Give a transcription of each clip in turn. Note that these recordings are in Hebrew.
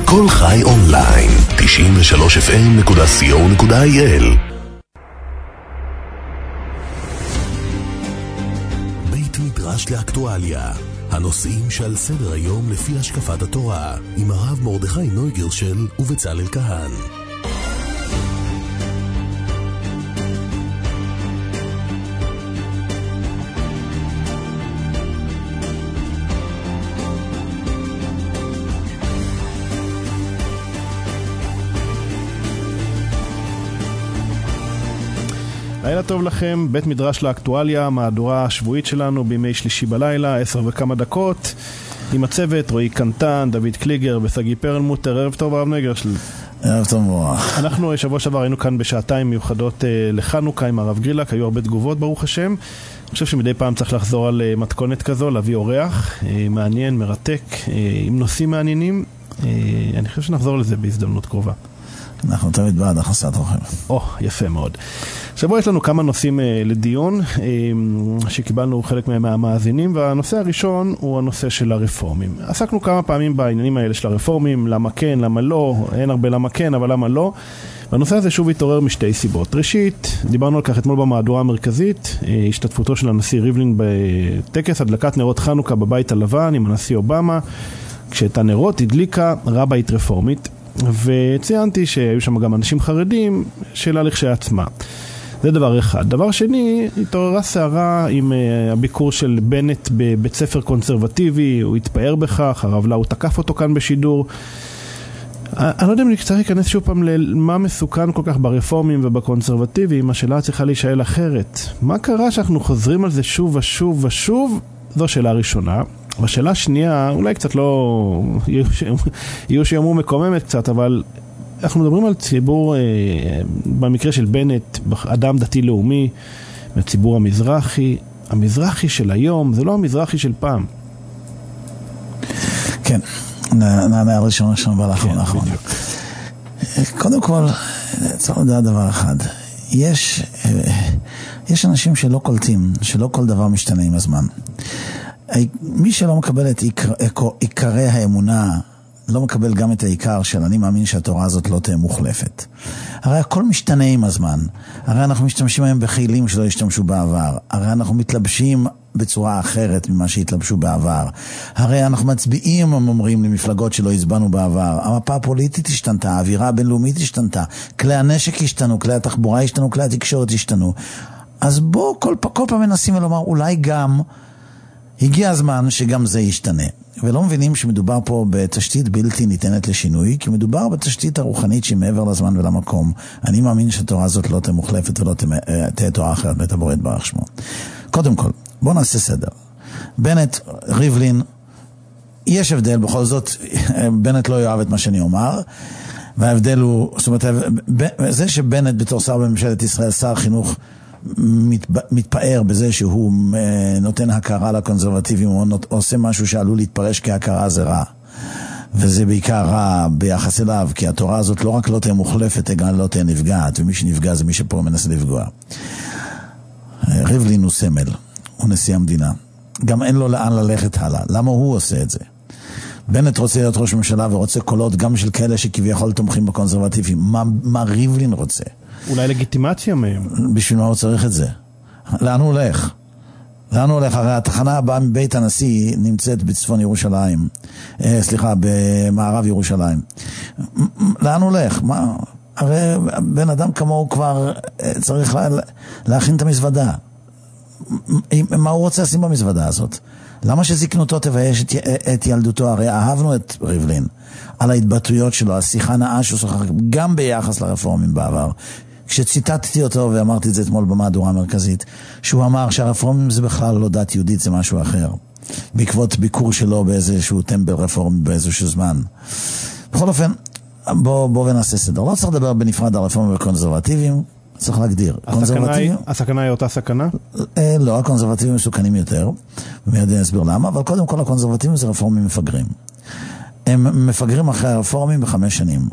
כל חי אונליין, 93fm.co.il. בית מדרש לאקטואליה, הנושאים שעל סדר היום לפי השקפת התורה, עם הרב מרדכי נויגרשל ובצלאל כהן. לילה טוב לכם, בית מדרש לאקטואליה, מהדורה השבועית שלנו בימי שלישי בלילה, 10 וכמה דקות, עם הצוות, רועי קנטן, דוד קליגר וסגי פרלמוטר. ערב טוב הרב נגרשל. ערב טוב מורח. אנחנו שבוע שעבר היינו כאן בשעתיים מיוחדות לחנוכה עם הרב גרילק, היו הרבה תגובות ברוך השם. אני חושב שמדי פעם צריך לחזור על מתכונת כזו, להביא אורח מעניין, מרתק, עם נושאים מעניינים. אני חושב שנחזור לזה בהזדמנות קרובה. אנחנו תמיד בעד הכנסת אוכל. יפה מאוד. שבוע יש לנו כמה נושאים לדיון שקיבלנו חלק מהמאזינים, והנושא הראשון הוא הנושא של הרפורמים. עסקנו כמה פעמים בעניינים האלה של הרפורמים, למה כן, למה לא, אין הרבה למה כן, אבל למה לא. והנושא הזה שוב התעורר משתי סיבות. ראשית, דיברנו על כך אתמול במהדורה המרכזית, השתתפותו של הנשיא ריבלין בטקס הדלקת נרות חנוכה בבית הלבן עם הנשיא אובמה, כשאת הנרות הדליקה רבאית רפורמית, וציינתי שהיו שם גם אנשים חרדים, שאלה לכשעצמה. זה דבר אחד. דבר שני, התעוררה סערה עם הביקור של בנט בבית ספר קונסרבטיבי, הוא התפאר בכך, הרב לאו תקף אותו כאן בשידור. אני לא יודע אם צריך להיכנס שוב פעם למה מסוכן כל כך ברפורמים ובקונסרבטיביים, השאלה צריכה להישאל אחרת. מה קרה שאנחנו חוזרים על זה שוב ושוב ושוב? זו שאלה ראשונה. והשאלה השנייה, אולי קצת לא, יהיו שיאמרו מקוממת קצת, אבל אנחנו מדברים על ציבור, במקרה של בנט, אדם דתי-לאומי, מהציבור המזרחי. המזרחי של היום, זה לא המזרחי של פעם. כן, נענה הראשון בלאחרון. קודם כל, צריך לדעת דבר אחד. יש אנשים שלא קולטים, שלא כל דבר משתנה עם הזמן. מי שלא מקבל את עיקרי האמונה, לא מקבל גם את העיקר של אני מאמין שהתורה הזאת לא תהיה מוחלפת. הרי הכל משתנה עם הזמן. הרי אנחנו משתמשים היום בכלים שלא השתמשו בעבר. הרי אנחנו מתלבשים בצורה אחרת ממה שהתלבשו בעבר. הרי אנחנו מצביעים, אומרים, למפלגות שלא הצבענו בעבר. המפה הפוליטית השתנתה, האווירה הבינלאומית השתנתה, כלי הנשק השתנו, כלי התחבורה השתנו, כלי התקשורת השתנו. אז בואו כל פעם מנסים לומר, אולי גם הגיע הזמן שגם זה ישתנה. ולא מבינים שמדובר פה בתשתית בלתי ניתנת לשינוי, כי מדובר בתשתית הרוחנית שהיא מעבר לזמן ולמקום. אני מאמין שהתורה הזאת לא תהיה מוחלפת ולא תהיה תורה אחרת בית הבורא יתברך שמו. קודם כל, בואו נעשה סדר. בנט, ריבלין, יש הבדל, בכל זאת, בנט לא יאהב את מה שאני אומר, וההבדל הוא, זאת אומרת, זה שבנט בתור שר בממשלת ישראל, שר חינוך, מתפאר בזה שהוא נותן הכרה לקונסרבטיבים, הוא עושה משהו שעלול להתפרש כהכרה זה רע, וזה בעיקר רע ביחס אליו, כי התורה הזאת לא רק לא תהיה מוחלפת, גם לא תהיה נפגעת, ומי שנפגע זה מי שפה מנסה לפגוע. ריבלין הוא סמל, הוא נשיא המדינה, גם אין לו לאן ללכת הלאה. למה הוא עושה את זה? בנט רוצה להיות ראש ממשלה ורוצה קולות גם של כאלה שכביכול תומכים בקונסרבטיבים. מה ריבלין רוצה? אולי לגיטימציה מהם. בשביל מה הוא צריך את זה? לאן הוא הולך? הרי התחנה הבאה מבית הנשיא נמצאת בצפון ירושלים. במערב ירושלים. לאן הוא הולך? הרי בן אדם כמוהו כבר צריך להכין את המזוודה. מה הוא רוצה לשים במזוודה הזאת? למה שזקנותו תבייש את ילדותו? הרי אהבנו את ריבלין על ההתבטאויות שלו, השיחה נאה שהוא שוחח גם ביחס לרפורמים בעבר. כשציטטתי אותו, ואמרתי את זה אתמול במהדורה המרכזית, שהוא אמר שהרפורמים זה בכלל לא דת יהודית, זה משהו אחר. בעקבות ביקור שלו באיזשהו טמבל רפורמי באיזשהו זמן. בכל אופן, בוא ונעשה סדר. לא צריך לדבר בנפרד על רפורמים וקונסרבטיביים, צריך להגדיר. הסכנה היא אותה סכנה? לא, הקונסרבטיבים מסוכנים יותר, ומיד אני אסביר למה, אבל קודם כל הקונסרבטיבים זה רפורמים מפגרים. הם מפגרים אחרי הרפורמים ב5 שנים.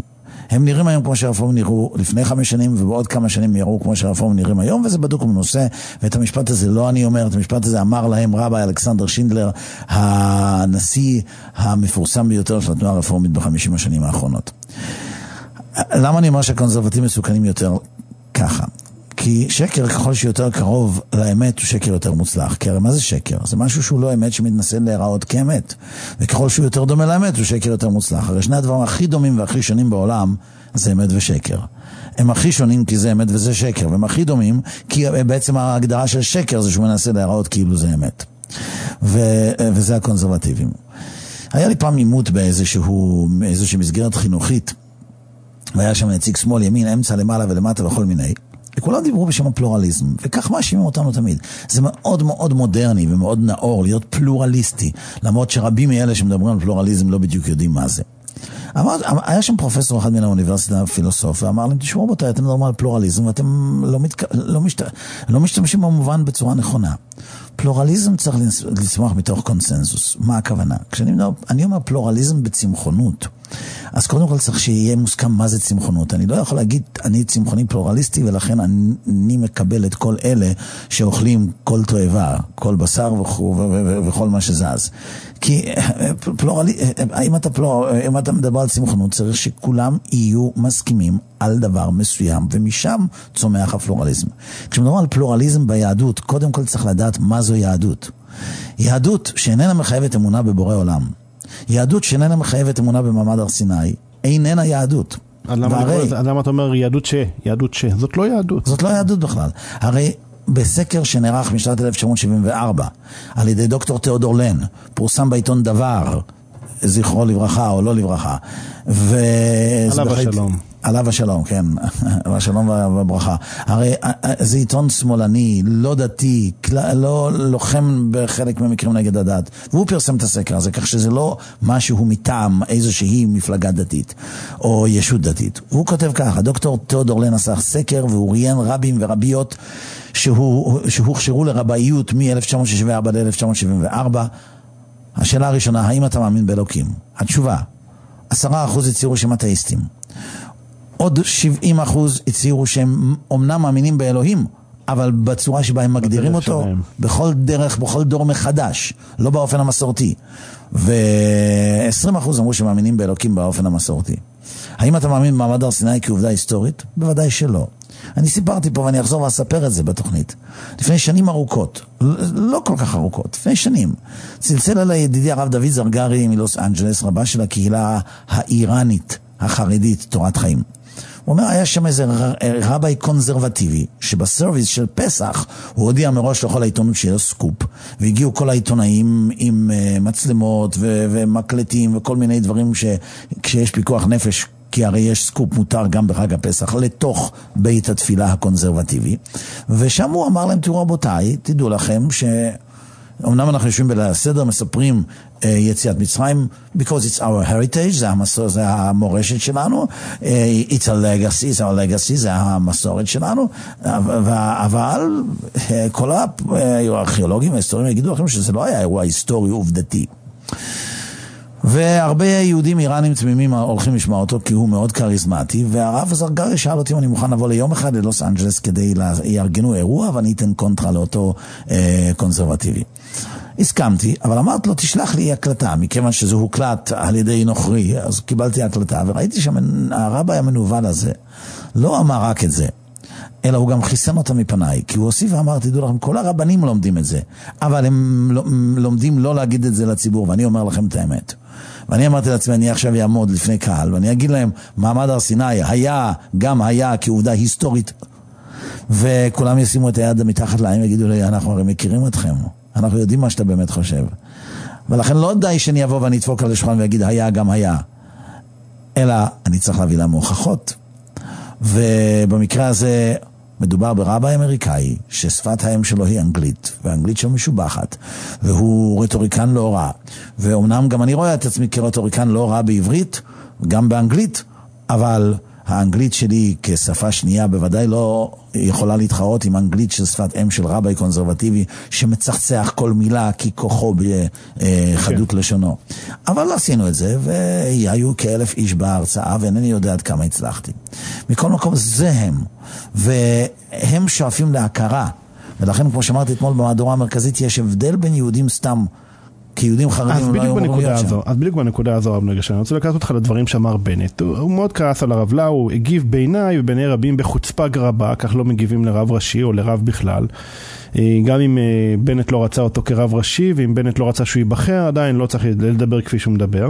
הם נראים היום כמו שהרפורמים נראו לפני 5 שנים, ובעוד כמה שנים יראו כמו שהרפורמים נראים היום, וזה בדוק ומנוסה, ואת המשפט הזה לא אני אומר, את המשפט הזה אמר להם רבי אלכסנדר שינדלר, הנשיא המפורסם ביותר של התנועה הרפורמית ב50 השנים האחרונות. למה אני אומר שהקונסרבטיבים מסוכנים יותר ככה? כי שקר ככל שיותר קרוב לאמת הוא שקר יותר מוצלח. כי הרי מה זה שקר? זה משהו שהוא לא אמת שמתנסה להיראות כאמת. וככל שהוא יותר דומה לאמת הוא שקר יותר מוצלח. הרי שני הדברים הכי דומים והכי שונים בעולם זה אמת ושקר. הם הכי שונים כי זה אמת וזה שקר. והם הכי דומים כי בעצם ההגדרה של שקר זה שהוא מנסה להיראות כאילו זה אמת. וזה הקונסרבטיבים. היה לי פעם עימות באיזושהי מסגרת חינוכית. והיה שם נציג שמאל, ימין, אמצע, למעלה ולמטה וכל מיני. וכולם דיברו בשם הפלורליזם, וכך מאשימים אותנו תמיד. זה מאוד מאוד מודרני ומאוד נאור להיות פלורליסטי, למרות שרבים מאלה שמדברים על פלורליזם לא בדיוק יודעים מה זה. היה שם פרופסור אחד מן האוניברסיטה הפילוסוף, ואמר להם, תשמעו רבותיי, אתם מדברים על פלורליזם, ואתם לא משתמשים במובן בצורה נכונה. פלורליזם צריך לצמוח מתוך קונסנזוס. מה הכוונה? כשאני אומר פלורליזם בצמחונות, אז קודם כל צריך שיהיה מוסכם מה זה צמחונות. אני לא יכול להגיד, אני צמחוני פלורליסטי, ולכן אני מקבל את כל אלה שאוכלים כל תועבה, כל בשר וכל מה שזז. כי אם אתה מדבר על צמחונות, צריך שכולם יהיו מסכימים על דבר מסוים, ומשם צומח הפלורליזם. כשמדברים על פלורליזם ביהדות, קודם כל צריך לדעת מה זו יהדות. יהדות שאיננה מחייבת אמונה בבורא עולם. יהדות שאיננה מחייבת אמונה במעמד הר סיני, איננה יהדות. למה אתה אומר יהדות ש? זאת לא יהדות. זאת לא יהדות בכלל. הרי בסקר שנערך משנת 1974 על ידי דוקטור תיאודור לן, פורסם בעיתון דבר, זכרו לברכה או לא לברכה, עליו השלום. עליו השלום, כן, השלום והברכה. הרי זה עיתון שמאלני, לא דתי, לא לוחם בחלק מהמקרים נגד הדת, והוא פרסם את הסקר הזה, כך שזה לא משהו מטעם איזושהי מפלגה דתית או ישות דתית. והוא כותב ככה, דוקטור תיאודור לן עשה סקר והוא ראיין רבים ורביות שהוכשרו לרבאיות מ-1964 ל-1974. השאלה הראשונה, האם אתה מאמין באלוקים? התשובה, 10% הצהירו שהם אתאיסטים. עוד 70% הצהירו שהם אומנם מאמינים באלוהים, אבל בצורה שבה הם מגדירים אותו, שלהם. בכל דרך, בכל דור מחדש, לא באופן המסורתי. ו-20% אמרו שמאמינים באלוקים באופן המסורתי. האם אתה מאמין במעמד הר סיני כעובדה היסטורית? בוודאי שלא. אני סיפרתי פה ואני אחזור ואספר את זה בתוכנית. לפני שנים ארוכות, לא כל כך ארוכות, לפני שנים, צלצל אליי ידידי הרב דוד זרגרי מלוס אנג'לס, רבה של הקהילה האיראנית, החרדית, תורת חיים. הוא אומר, היה שם איזה רבי קונסרבטיבי, שבסרוויס של פסח, הוא הודיע מראש לכל העיתונות שיהיה סקופ, והגיעו כל העיתונאים עם מצלמות ומקלטים וכל מיני דברים שכשיש פיקוח נפש, כי הרי יש סקופ מותר גם בחג הפסח, לתוך בית התפילה הקונסרבטיבי. ושם הוא אמר להם, תראו רבותיי, תדעו לכם אמנם אנחנו יושבים בסדר, מספרים יציאת מצרים, because it's our heritage, זה המורשת שלנו, it's our legacy, זה המסורת שלנו, אבל כל הארכיאולוגים וההיסטוריים יגידו לכם שזה לא היה אירוע היסטורי עובדתי. והרבה יהודים איראנים תמימים הולכים לשמוע אותו כי הוא מאוד קריזמטי, והרב זרגרי שאל אותי אם אני מוכן לבוא ליום אחד ללוס אנג'לס כדי לארגנו אירוע ואני אתן קונטרה לאותו קונסרבטיבי. הסכמתי, אבל אמרת לו תשלח לי הקלטה, מכיוון שזה הוקלט על ידי נוכרי, אז קיבלתי הקלטה וראיתי שהרבי המנוול הזה לא אמר רק את זה, אלא הוא גם חיסן אותה מפניי, כי הוא הוסיף ואמר, תדעו לכם, כל הרבנים לומדים את זה, אבל הם לומדים לא להגיד את זה לציבור, ואני אומר לכם את האמת. ואני אמרתי לעצמי, אני עכשיו יעמוד לפני קהל, ואני אגיד להם, מעמד הר סיני היה, גם היה, כעובדה היסטורית, וכולם ישימו את היד מתחת להם, ויגידו לי, אנחנו הרי מכירים אתכם, אנחנו יודעים מה שאתה באמת חושב. ולכן לא די שאני אבוא ואני אדפוק על השולחן ויגיד, היה, גם היה. אלא, אני צריך להביא להם הוכחות. ובמקרה הזה מדובר ברבי אמריקאי ששפת האם שלו היא אנגלית, והאנגלית שלו משובחת, והוא רטוריקן לא רע, ואומנם גם אני רואה את עצמי כרטוריקן לא רע בעברית, גם באנגלית, אבל האנגלית שלי כשפה שנייה בוודאי לא יכולה להתחרות עם אנגלית של שפת אם של רבי קונסרבטיבי שמצחצח כל מילה כי כוחו בחדות לשונו. אבל עשינו את זה, והיו כ1,000 איש בהרצאה, ואינני יודע עד כמה הצלחתי. מכל מקום זה הם, והם שואפים להכרה, ולכן כמו שאמרתי אתמול במהדורה המרכזית, יש הבדל בין יהודים סתם כיהודים חרדים לא היו אמורים להיות שם. אז בדיוק בנקודה הזו, אני רוצה לקחת אותך לדברים שאמר בנט. הוא מאוד כעס על הרב לאו, הוא הגיב בעיניי ובעיני רבים בחוצפה גרבה, כך לא מגיבים לרב ראשי או לרב בכלל. גם אם בנט לא רצה אותו כרב ראשי, ואם בנט לא רצה שהוא ייבחר, עדיין לא צריך לדבר כפי שהוא מדבר.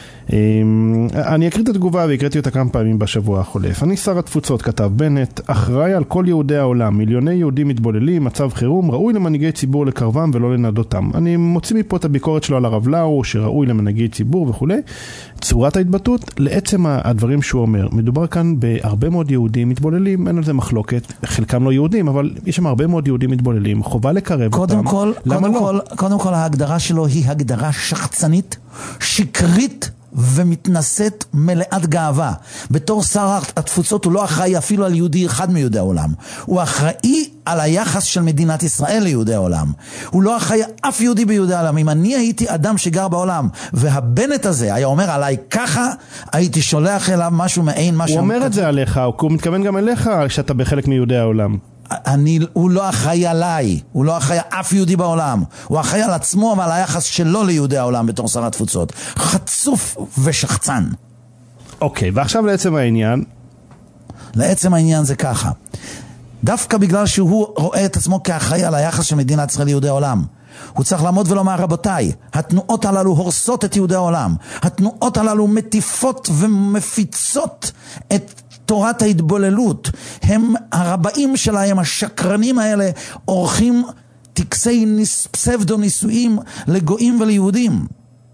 אני אקריא את התגובה והקראתי אותה כמה פעמים בשבוע החולף. אני שר התפוצות, כתב בנט, אחראי על כל יהודי העולם, מיליוני יהודים מתבוללים, מצב חירום, ראוי למנהיגי ציבור לקרבם ולא לנדותם. אני מוציא מפה את הביקורת שלו על הרב לאו, שראוי למנהיגי ציבור וכו'. צורת ההתבטאות, לעצם הדברים שהוא אומר, מדובר כאן בהרבה מאוד יהודים מתבוללים, אין על זה מחלוקת, חלקם לא יהודים, אבל יש שם הרבה מאוד יהודים מתבוללים, חובה לקרב אותם. קודם כל ההגדרה שלו היא הגדרה שחצנית, שקרית, ומתנשאת מלאת גאווה. בתור שר התפוצות הוא לא אחראי אפילו על יהודי אחד מיהודי העולם. הוא אחראי על היחס של מדינת ישראל ליהודי העולם. הוא לא אחראי אף יהודי ביהודי העולם. אם אני הייתי אדם שגר בעולם, והבנט הזה היה אומר עליי ככה, הייתי שולח אליו משהו מעין משהו. הוא אומר את זה עליך, הוא מתכוון גם אליך שאתה בחלק מיהודי העולם. הוא לא אחראי עליי, הוא לא אחראי אף יהודי בעולם, הוא אחראי על עצמו ועל היחס שלו ליהודי העולם בתור שר התפוצות. חצוף ושחצן. אוקיי, ועכשיו לעצם העניין. לעצם העניין זה ככה, דווקא בגלל שהוא רואה את עצמו כאחראי על היחס של מדינת ישראל ליהודי העולם, הוא צריך לעמוד ולומר, רבותיי, התנועות הללו הורסות את יהודי העולם, התנועות הללו מטיפות ומפיצות את תורת ההתבוללות, הם הרבאים שלהם, השקרנים האלה, עורכים טקסי פסבדו נישואים לגויים וליהודים,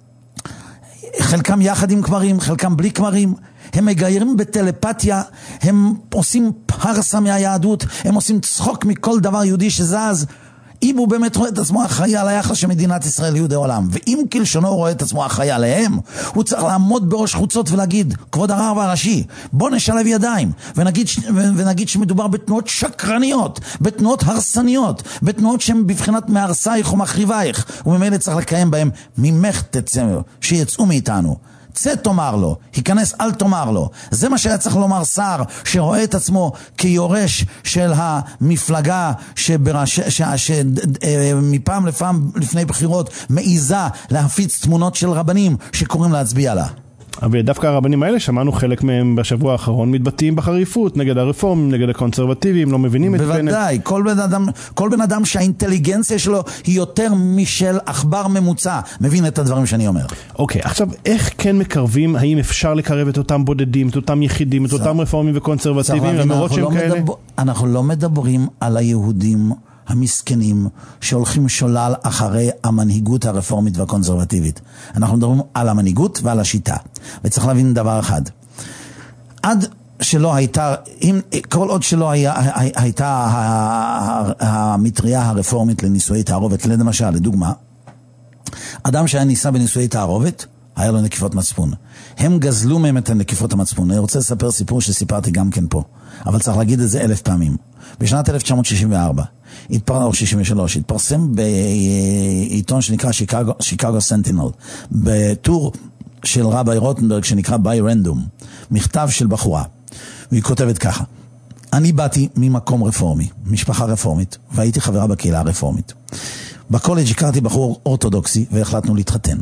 חלקם יחד עם כמרים, חלקם בלי כמרים, הם מגיירים בטלפתיה, הם עושים פרסה מהיהדות, הם עושים צחוק מכל דבר יהודי שזז. אם הוא באמת רואה את עצמו אחראי על היחס של מדינת ישראל ליהודי העולם, ואם כלשונו רואה את עצמו אחראי עליהם, הוא צריך לעמוד בראש חוצות ולהגיד, כבוד הרב הראשי, בוא נשלב ידיים, ונגיד שמדובר בתנועות שקרניות, בתנועות הרסניות, בתנועות שהן בבחינת מהרסייך ומחריבייך, וממילא צריך לקיים בהם, ממך תצא, שיצאו מאיתנו. צא תאמר לו, היכנס אל תאמר לו. זה מה שהיה צריך לומר שר שרואה את עצמו כיורש של המפלגה שמפעם לפעם לפני בחירות מעיזה להפיץ תמונות של רבנים שקוראים להצביע לה. ודווקא הרבנים האלה, שמענו חלק מהם בשבוע האחרון, מתבטאים בחריפות נגד הרפורמים, נגד הקונסרבטיביים, לא מבינים את בנט. בוודאי, כל בן אדם שהאינטליגנציה שלו היא יותר משל עכבר ממוצע, מבין את הדברים שאני אומר. אוקיי, עכשיו, איך כן מקרבים, האם אפשר לקרב את אותם בודדים, את אותם יחידים, את אותם רפורמים וקונסרבטיביים, למרות שהם כאלה? אנחנו לא מדברים על היהודים המסכנים שהולכים שולל אחרי המנהיגות הרפורמית והקונסרבטיבית. אנחנו מדברים על המנהיגות ועל השיטה. וצריך להבין דבר אחד. עד שלא הייתה, כל עוד שלא הייתה המטריה הרפורמית לנישואי תערובת, למשל, לדוגמה, אדם שהיה נישא בנישואי תערובת, היה לו נקיפות מצפון. הם גזלו מהם את נקיפות המצפון. אני רוצה לספר סיפור שסיפרתי גם כן פה, אבל צריך להגיד את זה 1000 פעמים. בשנת 1964, או 63, התפרסם בעיתון שנקרא שיקגו סנטינל, בטור של רבי רוטנברג שנקרא ביי רנדום, מכתב של בחורה, והיא כותבת ככה: אני באתי ממקום רפורמי, משפחה רפורמית, והייתי חברה בקהילה הרפורמית. בקולג' הכרתי בחור אורתודוקסי והחלטנו להתחתן.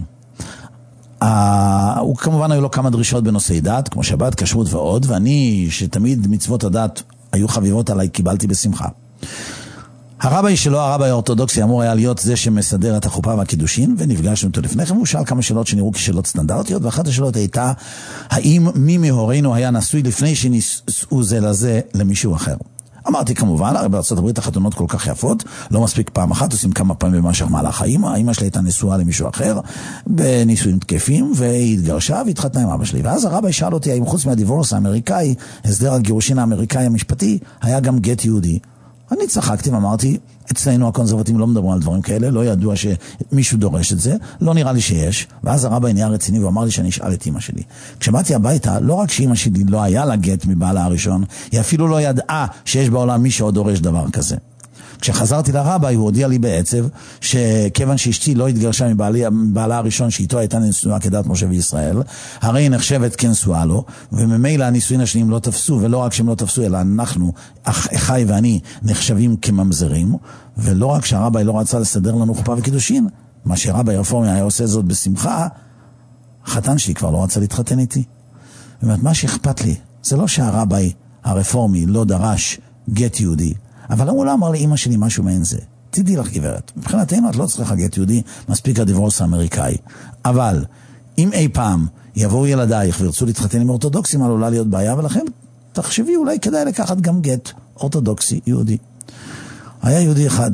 הוא כמובן היו לו כמה דרישות בנושאי דת, כמו שבת, כשרות ועוד, ואני, שתמיד מצוות הדת היו חביבות עליי, קיבלתי בשמחה. הרבי שלו, הרבי האורתודוקסי, אמור היה להיות זה שמסדר את החופה והקידושין, ונפגשנו אותו לפני כן, הוא שאל כמה שאלות שנראו כשאלות סטנדרטיות, ואחת השאלות הייתה, האם מי מהורינו היה נשוי לפני שנישאו זה לזה למישהו אחר? אמרתי כמובן, הרי בארצות הברית החתונות כל כך יפות, לא מספיק פעם אחת, עושים כמה פעמים במשך מהלך האמא. האמא שלי הייתה נשואה למישהו אחר, בנישואים תקפים, והיא התגרשה והתחתנה עם אבא שלי. ואז הרבי שאל אותי, האם חוץ מהדיבורס האמריקאי, הסדר הגירושין האמריקאי המשפטי, היה גם גט יהודי. אני צחקתי ואמרתי, אצלנו הקונסרבטיבים לא מדברים על דברים כאלה, לא ידוע שמישהו דורש את זה, לא נראה לי שיש, ואז הרבי נהיה רציני ואמר לי שאני אשאל את אמא שלי. כשבאתי הביתה, לא רק שאמא שלי לא היה לה גט מבעלה הראשון, היא אפילו לא ידעה שיש בעולם מי שעוד דורש דבר כזה. כשחזרתי לרבי, הוא הודיע לי בעצב, שכיוון שאשתי לא התגרשה מבעלה הראשון, שאיתו הייתה נשואה כדת משה וישראל, הרי היא נחשבת כנשואה לו, וממילא הנישואין השניים לא תפסו, ולא רק שהם לא תפסו, אלא אנחנו, אחי ואני, נחשבים כממזרים, ולא רק שהרבי לא רצה לסדר לנו חופה וקידושין, מה שרבי הרפורמי היה עושה זאת בשמחה, החתן שלי כבר לא רצה להתחתן איתי. זאת מה שאכפת לי, זה לא שהרבי הרפורמי לא דרש גט יהודי, אבל הוא לא אמר לאמא שלי משהו מעין זה. תדעי לך גברת, מבחינתנו את לא צריכה גט יהודי, מספיק הדיבורס האמריקאי. אבל אם אי פעם יבואו ילדייך וירצו להתחתן עם אורתודוקסים, עלולה להיות בעיה, ולכן תחשבי אולי כדאי לקחת גם גט אורתודוקסי יהודי. היה יהודי אחד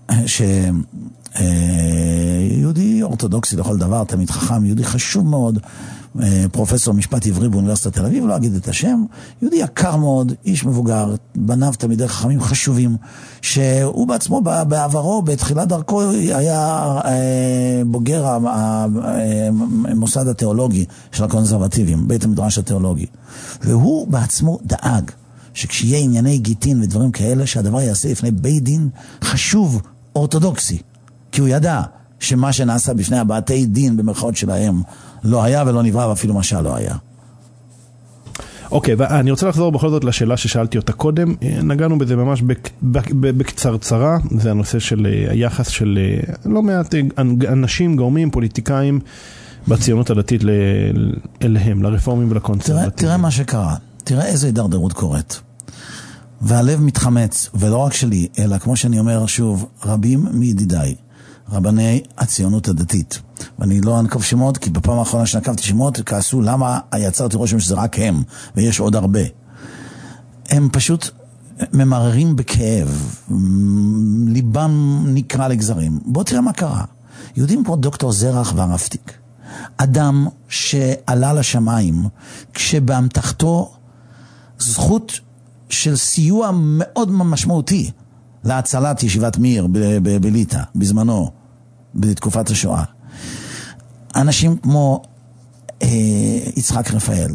יהודי אורתודוקסי לכל דבר, תמיד חכם, יהודי חשוב מאוד, פרופסור משפט עברי באוניברסיטת תל אביב, לא אגיד את השם, יהודי יקר מאוד, איש מבוגר, בניו תלמידי חכמים חשובים, שהוא בעצמו בעברו, בתחילת דרכו, היה בוגר המוסד התיאולוגי של הקונסרבטיבים, בית המדרש התיאולוגי. והוא בעצמו דאג שכשיהיה ענייני גיטין ודברים כאלה, שהדבר יעשה לפני בית דין חשוב אורתודוקסי, כי הוא ידע שמה שנעשה בפני הבתי דין במרכאות שלהם לא היה ולא נברא, ואפילו משל לא היה. אוקיי, ואני רוצה לחזור בכל זאת לשאלה ששאלתי אותה קודם. נגענו בזה ממש בקצרצרה, זה הנושא של היחס של לא מעט אנשים, גורמים, פוליטיקאים בציונות הדתית אליהם, לרפורמים ולקונסרבטיבים. תראה מה שקרה, תראה איזו הידרדרות קורית. והלב מתחמץ, ולא רק שלי, אלא כמו שאני אומר שוב, רבים מידידיי, רבני הציונות הדתית. ואני לא אנקב שמות, כי בפעם האחרונה שנקבתי שמות, כעסו למה יצרתי רושם שזה רק הם, ויש עוד הרבה. הם פשוט ממררים בכאב, ליבם נקרא לגזרים. בוא תראה מה קרה. יהודים פה דוקטור זרח והרפתיק. אדם שעלה לשמיים, כשבאמתחתו זכות של סיוע מאוד משמעותי, להצלת ישיבת מיר בליטא, בזמנו, בתקופת השואה. אנשים כמו יצחק רפאל,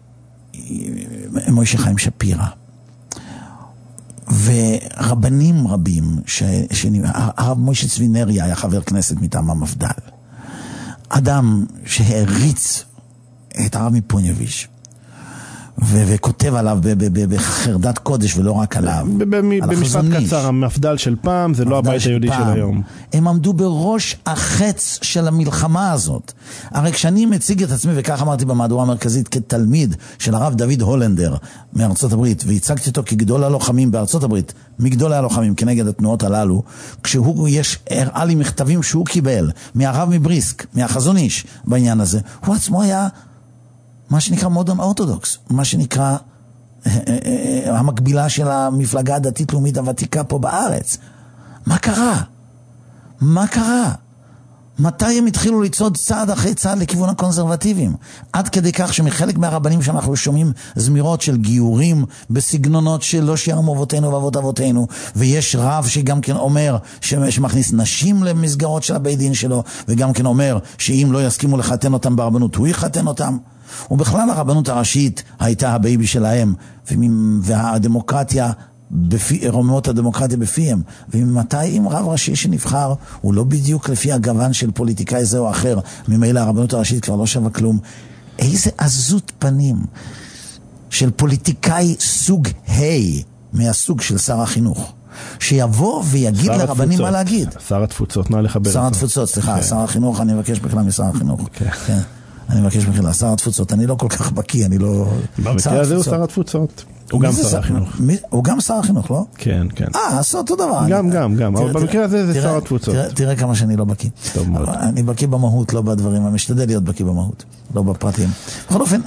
מוישה חיים שפירא, ורבנים רבים, הרב מוישה צבי נריה היה חבר כנסת מטעם המפד"ל. אדם שהריץ את הרב מפוניאז'יש, וכותב עליו בחרדת קודש ולא רק עליו. במשפט קצר, המפד"ל של פעם זה לא הבית היהודי של היום. הם עמדו בראש החץ של המלחמה הזאת. הרי כשאני מציג את עצמי, וכך אמרתי במהדורה המרכזית, כתלמיד של הרב דוד הולנדר מארצות הברית, והצגתי אותו כגדול הלוחמים בארצות הברית, מגדול הלוחמים כנגד התנועות הללו, כשהוא הראה לי מכתבים שהוא קיבל מהרב מבריסק, מהחזון איש בעניין הזה, הוא עצמו היה מה שנקרא מודרן אורתודוקס, מה שנקרא המקבילה של המפלגה הדתית-לאומית הוותיקה פה בארץ. מה קרה? מה קרה? מתי הם התחילו לצעוד צעד אחרי צעד לכיוון הקונסרבטיביים? עד כדי כך שמחלק מהרבנים שאנחנו שומעים זמירות של גיורים בסגנונות שלא שירמו אבותינו ואבות אבותינו, ויש רב שגם כן אומר שמכניס נשים למסגרות של הבית דין שלו, וגם כן אומר שאם לא יסכימו לחתן אותם ברבנות הוא יחתן אותם. ובכלל הרבנות הראשית הייתה הבייבי שלהם, והדמוקרטיה, רוממות הדמוקרטיה בפיהם. וממתי אם רב ראשי שנבחר הוא לא בדיוק לפי הגוון של פוליטיקאי זה או אחר, ממילא הרבנות הראשית כבר לא שווה כלום. איזה עזות פנים של פוליטיקאי סוג מהסוג של שר החינוך, שיבוא ויגיד לרבנים מה להגיד. שר התפוצות, נא לחבר. שר התפוצות, סליחה, שר החינוך, אני מבקש בכלל משר החינוך. כן. אני מבקש בכלל, שר התפוצות, אני לא כל כך בקיא, אני לא... במקרה הזה הוא שר התפוצות. הוא גם שר החינוך. הוא גם שר החינוך, לא? כן, כן. עשו אותו דבר. גם, אבל במקרה הזה זה שר התפוצות. תראה כמה שאני לא בקיא. טוב מאוד. אני בקיא במהות, לא בדברים, אני משתדל להיות בקיא במהות, לא בפרטים. בכל אופן,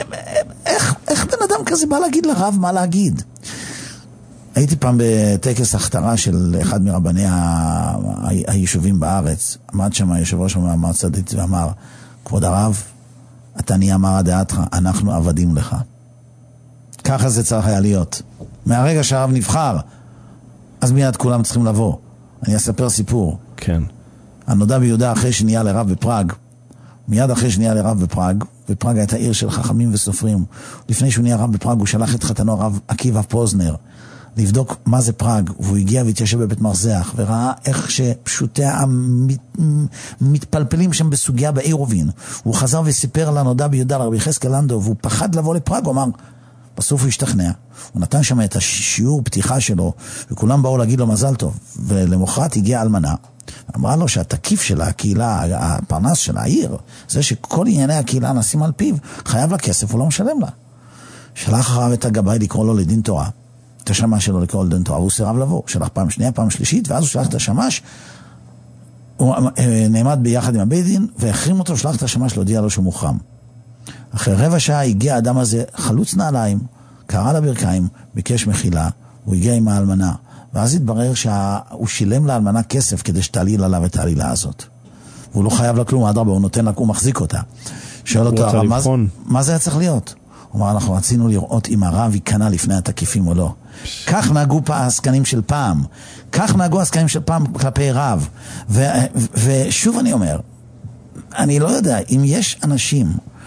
איך בן אדם כזה בא להגיד לרב מה להגיד? הייתי פעם בטקס הכתרה של אחד מרבני היישובים בארץ, עמד שם היושב ראש המועצה הדתית ואמר, כבוד הרב, אתה נהיה מרא דעתך, אנחנו עבדים לך. ככה זה צריך היה להיות. מהרגע שהרב נבחר, אז מיד כולם צריכים לבוא. אני אספר סיפור. כן. הנודע ביהודה אחרי שנהיה לרב בפראג, מיד אחרי שנהיה לרב בפראג, ופראג הייתה עיר של חכמים וסופרים. לפני שהוא נהיה רב בפראג, הוא שלח את חתנו הרב עקיבא פוזנר, לבדוק מה זה פראג, והוא הגיע והתיישב בבית מרזח, וראה איך שפשוטי העם מתפלפלים שם בסוגיה באירובין. הוא חזר וסיפר לנודע ביהודה, לרבי יחזקאל לנדו, והוא פחד לבוא לפראג, הוא אמר, בסוף הוא השתכנע. הוא נתן שם את השיעור פתיחה שלו, וכולם באו להגיד לו מזל טוב, ולמחרת הגיע אלמנה, אמרה לו שהתקיף של הקהילה, הפרנס של העיר, זה שכל ענייני הקהילה נשים על פיו, חייב לה כסף, הוא לא משלם לה. שלח אחריו את הגבאי לקרוא לו לדין תורה, את השמש שלו לקרוא לדין תורה, והוא סירב לבוא, שלח פעם שנייה, פעם שלישית, ואז הוא שלח את השמש, הוא נעמד ביחד עם הבית דין, והחרים אותו, שלח את השמש להודיע לו שהוא מוחרם. אחרי רבע שעה הגיע האדם הזה, חלוץ נעליים, קרא לברכיים, ביקש מחילה, הוא הגיע עם האלמנה, ואז התברר שהוא שילם לאלמנה כסף כדי שתעליל עליו את העלילה הזאת. והוא לא חייב לה כלום, אדרבה, הוא נותן לה, הוא מחזיק אותה. שואל אותו, מה זה היה צריך להיות? הוא אמר, אנחנו רצינו לראות אם הרב יקנה לפני התקיפים או לא. כך נהגו העסקנים של פעם. כך נהגו העסקנים של פעם כלפי רב. ושוב אני אומר, אני לא יודע, אם יש אנשים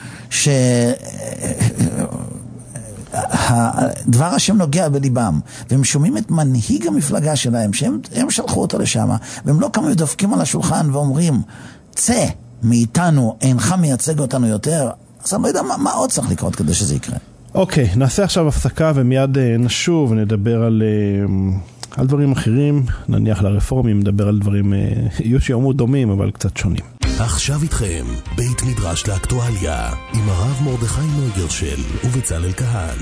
דבר השם נוגע בליבם, והם שומעים את מנהיג המפלגה שלהם, שהם שלחו אותו לשם, והם לא כמה דופקים על השולחן ואומרים, צא מאיתנו, אינך מייצג אותנו יותר, אז אני לא יודע מה עוד צריך לקרות כדי שזה יקרה. אוקיי, נעשה עכשיו הפסקה ומיד נשוב ונדבר על דברים אחרים, נניח לרפורמים, נדבר על דברים, יהיו שיאמרו דומים, אבל קצת שונים. עכשיו איתכם, בית מדרש לאקטואליה, עם הרב מרדכי נויגרשל ובצלאל כהן.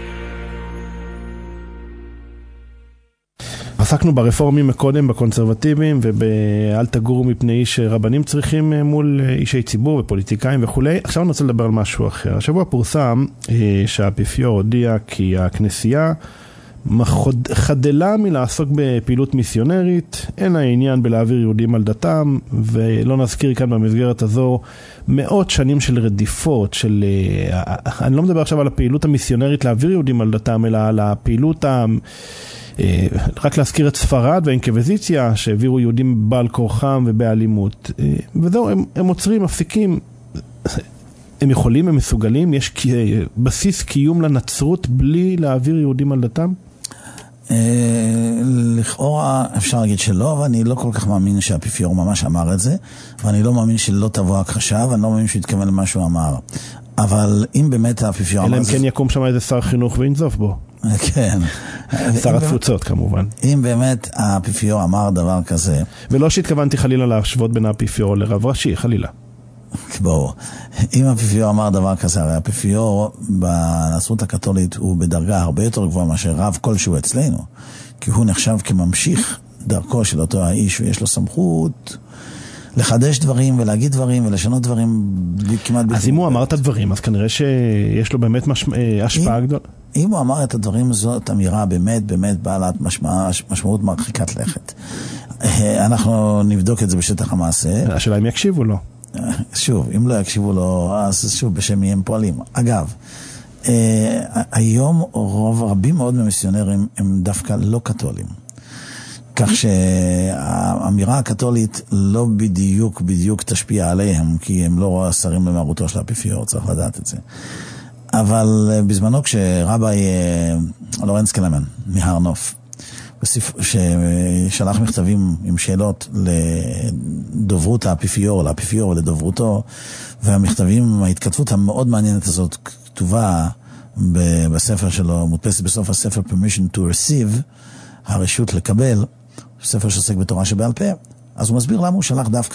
עסקנו ברפורמים מקודם, בקונסרבטיבים, ובאל תגורו מפני שרבנים צריכים מול אישי ציבור ופוליטיקאים וכו'. עכשיו אני רוצה לדבר על משהו אחר. השבוע פורסם שהאפיפיור הודיע כי הכנסייה חדלה מלעסוק בפעילות מיסיונרית, אין העניין בלהעביר יהודים על דתם, ולא נזכיר כאן במסגרת הזו מאות שנים של רדיפות, אני לא מדבר עכשיו על הפעילות המיסיונרית להעביר יהודים על דתם, אלא על הפעילות רק להזכיר את ספרד והאינקוויזיציה שהעבירו יהודים בעל כורחם ובאלימות, וזהו, הם עוצרים, מפסיקים. הם יכולים, הם מסוגלים, יש בסיס קיום לנצרות בלי להעביר יהודים על דתם? לכאורה אפשר להגיד שלא, אבל אני לא כל כך מאמין שהאפיפיור ממש אמר את זה, ואני לא מאמין שלא תבוא הכחשה, ואני לא מאמין שהוא התכוון למה שהוא אמר. אבל אם באמת האפיפיור אמר... אלא אם כן יקום שם איזה שר חינוך וינזוף בו. כן. שר התפוצות כמובן. אם באמת האפיפיור אמר דבר כזה... ולא שהתכוונתי חלילה להשוות בין האפיפיור לרב ראשי, חלילה. בואו, אם האפיפיור אמר דבר כזה, הרי האפיפיור בנצרות הקתולית הוא בדרגה הרבה יותר גבוהה מאשר רב כלשהו אצלנו, כי הוא נחשב כממשיך דרכו של אותו האיש, ויש לו סמכות לחדש דברים ולהגיד דברים ולשנות דברים כמעט... אז אם הוא אמר את הדברים, אז כנראה שיש לו באמת השפעה גדולה. אם הוא אמר את הדברים, זאת אמירה באמת באמת בעלת משמעות מרחיקת לכת. אנחנו נבדוק את זה בשטח המעשה. השאלה אם יקשיבו לו. שוב, אם לא יקשיבו לו, אז שוב, בשם מי הם פועלים. אגב, היום רבים מאוד מהמיסיונרים הם דווקא לא קתולים. כך שהאמירה הקתולית לא בדיוק תשפיע עליהם, כי הם לא שרים למרותו של האפיפיור, צריך לדעת את זה. אבל בזמנו כשרבי לורנץ קלמן מהר נוף, ששלח מכתבים עם שאלות לדוברות האפיפיור, לאפיפיור ולדוברותו, והמכתבים, ההתכתבות המאוד מעניינת הזאת כתובה בספר שלו, מודפסת בסוף הספר Permission to Receive, הרשות לקבל, ספר שעוסק בתורה שבעל פה. אז הוא מסביר למה הוא שלח דווקא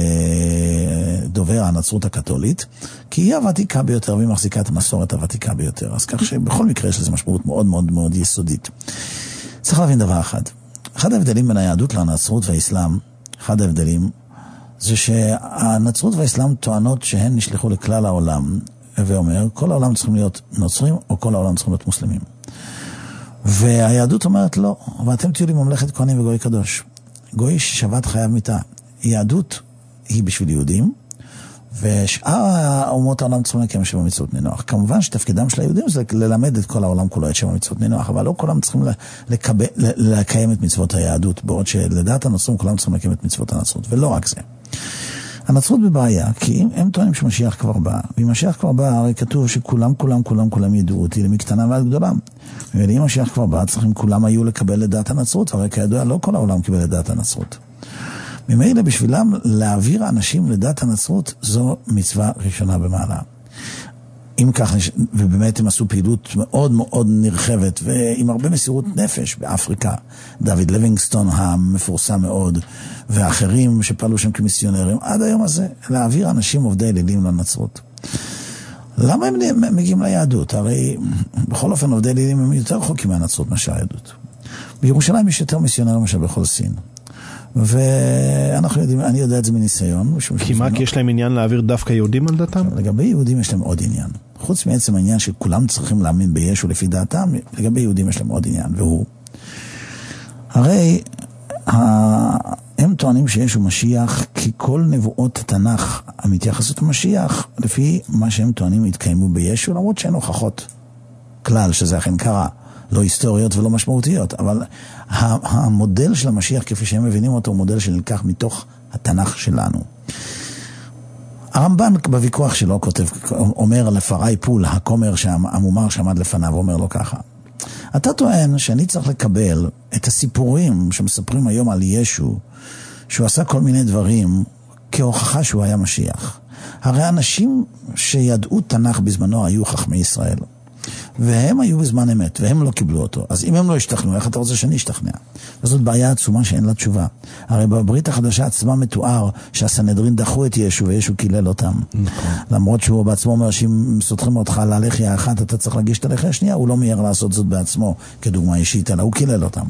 לדובר הנצרות הקתולית, כי היא הוותיקה ביותר והיא מחזיקה את המסורת הוותיקה ביותר. אז כך שבכל מקרה יש לזה משמעות מאוד מאוד מאוד יסודית. צריך להבין דבר אחד. אחד ההבדלים בין היהדות לנצרות והאסלאם, אחד ההבדלים, זה שהנצרות והאסלאם טוענות שהן נשלחו לכלל העולם, ואומר, כל העולם צריכים להיות נוצרים, או כל העולם צריכים להיות מוסלמים. והיהדות אומרת לא, ואתם תהיו לי ממלכת כהנים וגוי קדוש. גוי ששבת חייב מיתה. יהדות היא בשביל יהודים, ושאר האומות העולם צריכים לקיים 7 מצוות בני נוח. כמובן שתפקידם של היהודים זה ללמד את כל העולם כולו את 7 מצוות בני נוח, אבל לא כולם צריכים לקיים את מצוות היהדות, בעוד שלדעת הנוצרים כולם צריכים לקיים את מצוות הנצרות, ולא רק זה. הנצרות בבעיה, כי הם טוענים שמשיח כבר בא, ואם משיח כבר בא, הרי כתוב שכולם ידעו אותי למקטנה ועד גדולה. ואם משיח כבר בא, צריכים כולם היו לקבל לדעת הנצרות, הרי כידוע לא כל העולם קיבל לדעת הנצרות. ממילא בשבילם להעביר האנשים לדעת הנצרות, זו מצווה ראשונה במעלה. אם כך, ובאמת הם עשו פעילות מאוד מאוד נרחבת, ועם הרבה מסירות נפש באפריקה, דוד לוינגסטון המפורסם מאוד, ואחרים שפעלו שם כמיסיונרים, עד היום הזה, להעביר אנשים עובדי אלילים לנצרות. למה הם מגיעים ליהדות? הרי בכל אופן עובדי אלילים הם יותר רחוקים מהנצרות מאשר היהדות. בירושלים יש יותר מיסיונרים מאשר בכל סין. ואנחנו יודעים, אני יודע את זה מניסיון. כי מה, כי יש להם עניין להעביר דווקא יהודים על דעתם? לגבי יהודים יש להם עוד עניין. חוץ מעצם העניין שכולם צריכים להאמין בישו לפי דעתם, לגבי יהודים יש להם עוד עניין, והוא. הרי הם טוענים שישו משיח, כי כל נבואות התנ"ך המתייחסות למשיח, לפי מה שהם טוענים התקיימו בישו, למרות שאין הוכחות כלל שזה אכן קרה. לא היסטוריות ולא משמעותיות, אבל המודל של המשיח כפי שהם מבינים אותו הוא מודל שנלקח מתוך התנ"ך שלנו. הרמב"ן בוויכוח שלו כותב, אומר לפראי פול, הכומר המומר שעמד לפניו, אומר לו ככה: אתה טוען שאני צריך לקבל את הסיפורים שמספרים היום על ישו, שהוא עשה כל מיני דברים כהוכחה שהוא היה משיח. הרי אנשים שידעו תנ"ך בזמנו היו חכמי ישראל. והם היו בזמן אמת, והם לא קיבלו אותו. אז אם הם לא השתכנעו, איך אתה רוצה שאני אשתכנע? וזאת בעיה עצומה שאין לה תשובה. הרי בברית החדשה עצמה מתואר שהסנהדרין דחו את ישו, וישו קילל אותם. למרות שהוא בעצמו אומר שאם סותרים אותך על הלחי האחת, אתה צריך להגיש את הלחי השנייה, הוא לא מיהר לעשות זאת בעצמו, כדוגמה אישית, אלא הוא קילל אותם.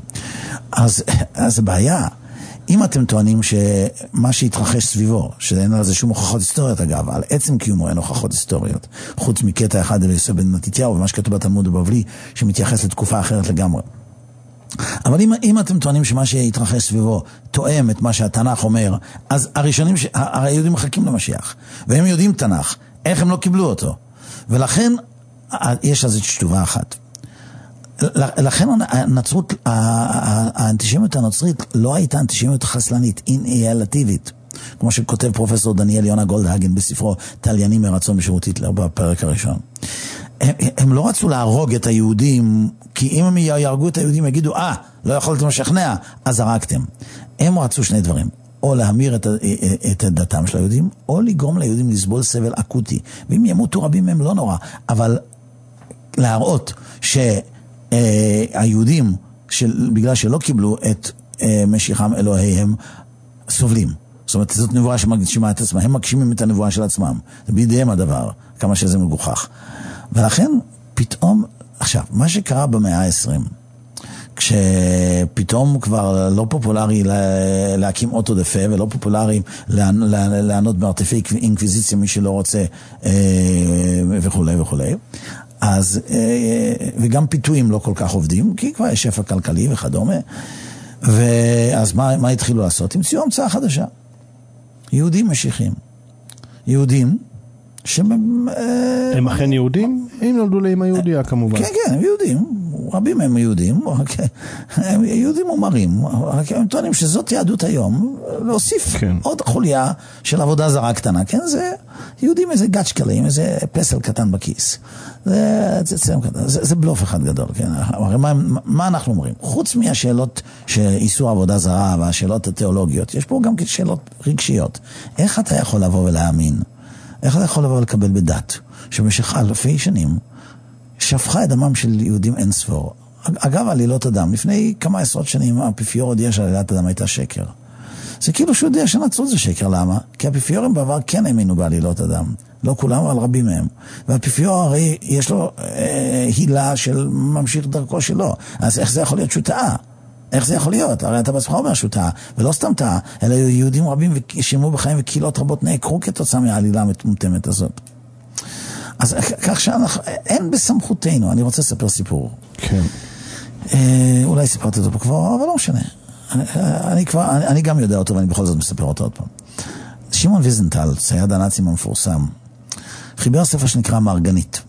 אז בעיה. אם אתם טוענים שמה שהתרחש סביבו, שאין על זה שום הוכחות היסטוריות אגב, על עצם קיומו אין הוכחות היסטוריות, חוץ מקטע אחד אל יוסף בן מתתיהו, ומה שכתוב בתלמוד הבבלי, שמתייחס לתקופה אחרת לגמרי. אבל אם אתם טוענים שמה שהתרחש סביבו תואם את מה שהתנ"ך אומר, אז הראשונים, הרי היהודים מחכים למשיח, והם יודעים תנ"ך, איך הם לא קיבלו אותו? ולכן יש לזה תשובה אחת. לכן הנצרות, האנטישמיות הנוצרית לא הייתה אנטישמיות חסלנית, אינהלטיבית, כמו שכותב פרופסור דניאל יונה גולדהגן בספרו תליינים מרצון בשירות היטלר בפרק הראשון. הם לא רצו להרוג את היהודים, כי אם הם יהרגו את היהודים יגידו, לא יכולתם לשכנע, אז הרגתם. הם רצו שני דברים, או להמיר את דתם של היהודים, או לגרום ליהודים לסבול סבל אקוטי. ואם ימותו רבים הם לא נורא, אבל להראות היהודים, בגלל שלא קיבלו את משיחם אלוהיהם, סובלים. זאת אומרת, זאת נבואה שמגשימה את עצמם. הם מגשימים את הנבואה של עצמם. זה בידיהם הדבר, כמה שזה מגוחך. ולכן, פתאום, עכשיו, מה שקרה במאה ה-20, כשפתאום כבר לא פופולרי להקים אוטו דה פה, ולא פופולרי לענות בארטיפי אינקוויזיציה מי שלא רוצה, וכו' וכו'. אז, וגם פיתויים לא כל כך עובדים, כי כבר יש שפע כלכלי וכדומה. ואז מה התחילו לעשות? המציאו המצאה חדשה. יהודים משיחים. יהודים הם אכן יהודים? הם נולדו לאמא יהודיה כמובן. כן, כן, הם יהודים. רבים מהם יהודים. הם יהודים אומרים. הם טוענים שזאת יהדות היום. להוסיף עוד חוליה של עבודה זרה קטנה. כן, זה יהודים איזה גאצ'קלים, איזה פסל קטן בכיס. זה בלוף אחד גדול. מה אנחנו אומרים? חוץ מהשאלות שאיסור עבודה זרה והשאלות התיאולוגיות, יש פה גם שאלות רגשיות. איך אתה יכול לבוא ולהאמין? איך אתה יכול לבוא ולקבל בדת שבמשך אלפי שנים שפכה את דמם של יהודים אין ספור? אגב, עלילות הדם, לפני כמה עשרות שנים האפיפיור הודיע שעלילת הדם הייתה שקר. זה כאילו שהוא יודע שנצרות זה שקר. למה? כי האפיפיורים בעבר כן האמינו בעלילות הדם. לא כולם, אבל רבים מהם. והאפיפיור הרי יש לו הילה של ממשיך דרכו שלו. אז איך זה יכול להיות שהוא טעה? איך זה יכול להיות? הרי אתה בעצמך אומר שהוא טעה, ולא סתם טעה, אלא יהודים רבים שילמו בחיים וקהילות רבות נעקרו כתוצאה מהעלילה המטומטמת הזאת. אז כך אין בסמכותנו. אני רוצה לספר סיפור. כן. אולי סיפרתי אותו פה כבר, אבל לא משנה. אני גם יודע אותו, ואני בכל זאת מספר אותו עוד פעם. שמעון ויזנטל, צייד הנאצים המפורסם, חיבר ספר שנקרא מרגנית,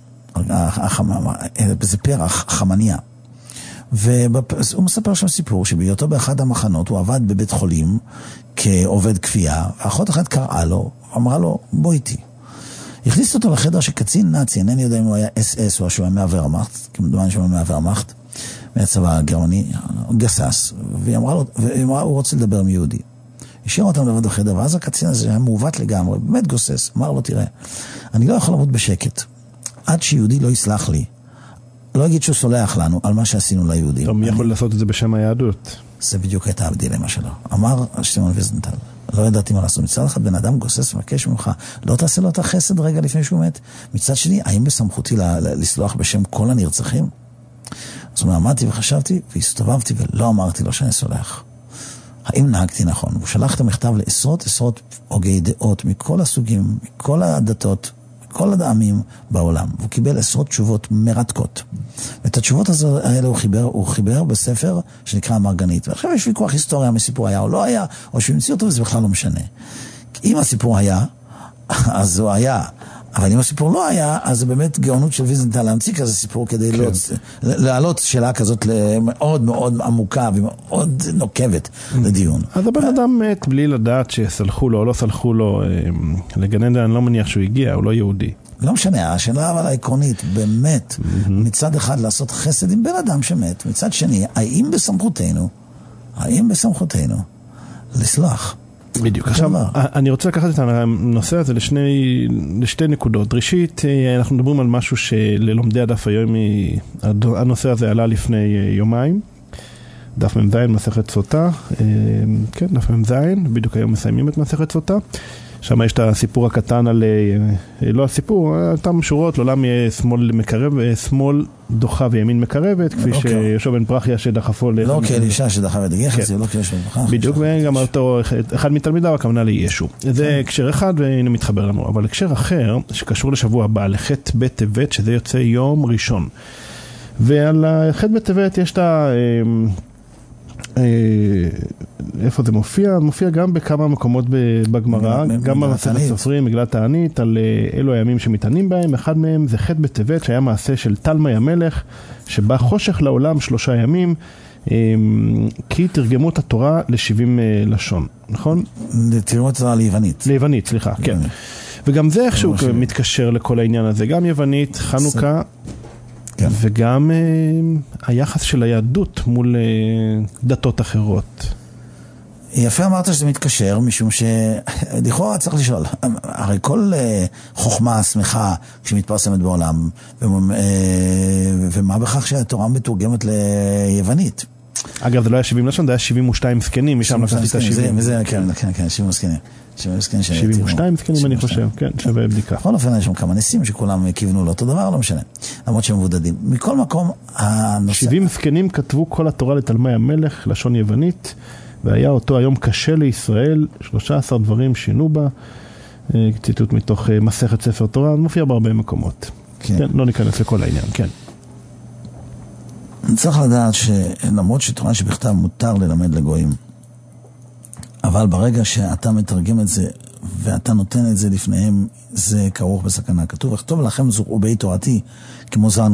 זה פרח, חמניה. והוא מספר שם סיפור שבהיותו באחד המחנות הוא עבד בבית חולים כעובד כפייה, ואחות אחת קראה לו, אמרה לו, בוא איתי. הכניס אותו לחדר שקצין נאצי, אינני יודע אם הוא היה SS או שהוא היה מהוורמאכט, כמדומן שהוא היה מהוורמאכט, מהצבא הגרמני, גסס, והיא אמרה לו, הוא רוצה לדבר עם יהודי. השאיר אותם לבד בחדר, ואז הקצין הזה היה מעוות לגמרי, באמת גוסס, אמר לו, תראה, אני לא יכול לעבוד בשקט, עד שיהודי לא יסלח לי, לא יגיד שהוא סולח לנו על מה שעשינו ליהודים. מי יכול לעשות את זה בשם היהדות? זה בדיוק הייתה הדילמה שלו. אמר שמעון ויזנטל, לא ידעתי מה לעשות. מצד אחד בן אדם גוסס ומבקש ממך, לא תעשה לו את החסד רגע לפני שהוא מת. מצד שני, האם בסמכותי לסלוח בשם כל הנרצחים? אז הוא עמדתי וחשבתי והסתובבתי ולא אמרתי לו שאני סולח. האם נהגתי נכון? הוא שלח את המכתב לעשרות הוגי דעות מכל הסוגים, מכל הדתות, כל העמים בעולם, והוא קיבל עשרות תשובות מרתקות. ואת התשובות האלה הוא חיבר בספר שנקרא מרגנית. ועכשיו יש ויכוח היסטוריה מסיפור היה או לא היה, או שהוא המציא אותו וזה בכלל לא משנה. אם הסיפור היה, אז הוא היה. אבל אם הסיפור לא היה, אז זה באמת גאונות של ויזנטל להמציא כזה סיפור כדי להעלות שאלה כזאת מאוד מאוד עמוקה ומאוד נוקבת לדיון. אז הבן אדם מת בלי לדעת שסלחו לו או לא סלחו לו. לגנדה אני לא מניח שהוא הגיע, הוא לא יהודי. לא משנה, השאלה אבל העקרונית, באמת, מצד אחד לעשות חסד עם בן אדם שמת, מצד שני, האם בסמכותנו לסלח? בדיוק. עכשיו, אני רוצה לקחת את הנושא הזה לשתי נקודות. ראשית, אנחנו מדברים על משהו שללומדי הדף היום, הנושא הזה עלה לפני יומיים. דף מ"ז, מסכת סוטה. כן, דף מ"ז, בדיוק היום מסיימים את מסכת סוטה. שם יש את הסיפור הקטן על, לא הסיפור, אותם שורות, לעולם יהיה שמאל מקרב, שמאל דוחה וימין מקרבת, כפי שיהושע בן פרחיה שדחפו לא כאלישע שדחה ודגח, זה לא כאלישע בן פרחיה. בדיוק, וגם אותו, אחד מתלמידיו, הכוונה לישו. זה הקשר אחד, והנה מתחבר לנו. אבל הקשר אחר, שקשור לשבוע הבא, לחטא בית טבת, שזה יוצא יום ראשון. ועל חטא בית טבת יש את ה... איפה זה מופיע? מופיע גם בכמה מקומות בגמרא, גם במסכת סופרים, מגילת תענית, על אלו הימים שמתענים בהם. אחד מהם זה חטא בטבת, שהיה מעשה של תלמי המלך, שבא חושך לעולם 3 ימים, כי תרגמו את התורה ל70 לשון, נכון? תרגמו את התורה ליוונית. ליוונית, סליחה, כן. וגם זה איכשהו מתקשר לכל העניין הזה, גם יוונית, חנוכה, וגם היחס של היהדות מול דתות אחרות. יפה אמרת שזה מתקשר, משום שלכאורה צריך לשאול, הרי כל חוכמה שמחה כשמתפרסמת בעולם, ומה בכך שהתורה מתורגמת ליוונית? אגב, זה לא היה 70 לשון, זה היה 72 זקנים, משם לקחתי את ה-70. כן, 70 זקנים. 72 זקנים אני חושב, כן, שווה בדיקה. בכל אופן, יש שם כמה ניסים שכולם כיוונו לאותו דבר, לא משנה. למרות שהם מבודדים. מכל מקום, 70 זקנים כתבו כל התורה לתלמי המלך, לשון יוונית, והיה אותו היום קשה לישראל, 13 דברים שינו בה, ציטוט מתוך מסכת ספר תורה, מופיע בהרבה מקומות. כן, לא ניכנס לכל העניין, כן. צריך לדעת שלמרות שתורה שבכתב מותר ללמד לגויים, אבל ברגע שאתה מתרגם את זה ואתה נותן את זה לפניהם, זה כרוך בסכנה. כתוב, וכתוב לכם זרעי תורתי, כמו זר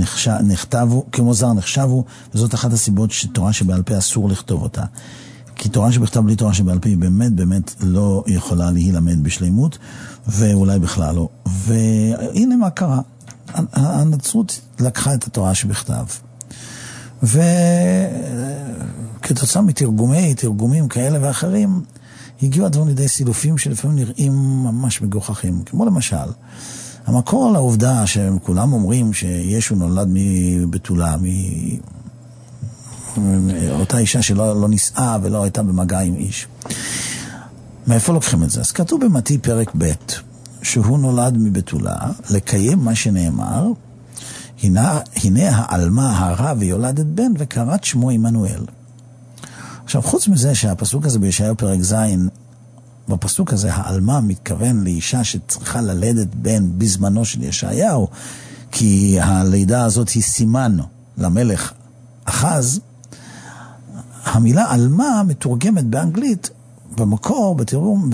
נחשבו, וזאת אחת הסיבות שתורה שבעל פה אסור לכתוב אותה. כי תורה שבכתב בלי תורה שבעל פה היא באמת באמת לא יכולה להילמד בשלימות, ואולי בכלל לא. והנה מה קרה. הנצרות לקחה את התורה שבכתב. וכתוצאה מתרגומים כאלה ואחרים, הגיעו הדברים לידי סילופים שלפעמים נראים ממש מגוחכים. כמו למשל, המקור לעובדה שכולם אומרים שישו נולד מבתולה, מאותה אישה שלא נישאה ולא הייתה במגע עם איש. מאיפה לוקחים את זה? אז כתוב במתי פרק ב' שהוא נולד מבתולה, לקיים מה שנאמר, הנה העלמה הרה ויולדת בן וקראת שמו עמנואל. עכשיו, חוץ מזה שהפסוק הזה בישעיהו פרק ז', בפסוק הזה העלמה מתכוון לאישה שצריכה ללדת בן בזמנו של ישעיהו, כי הלידה הזאת היא סימן למלך אחז. המילה עלמה מתורגמת באנגלית במקור, בתרגום,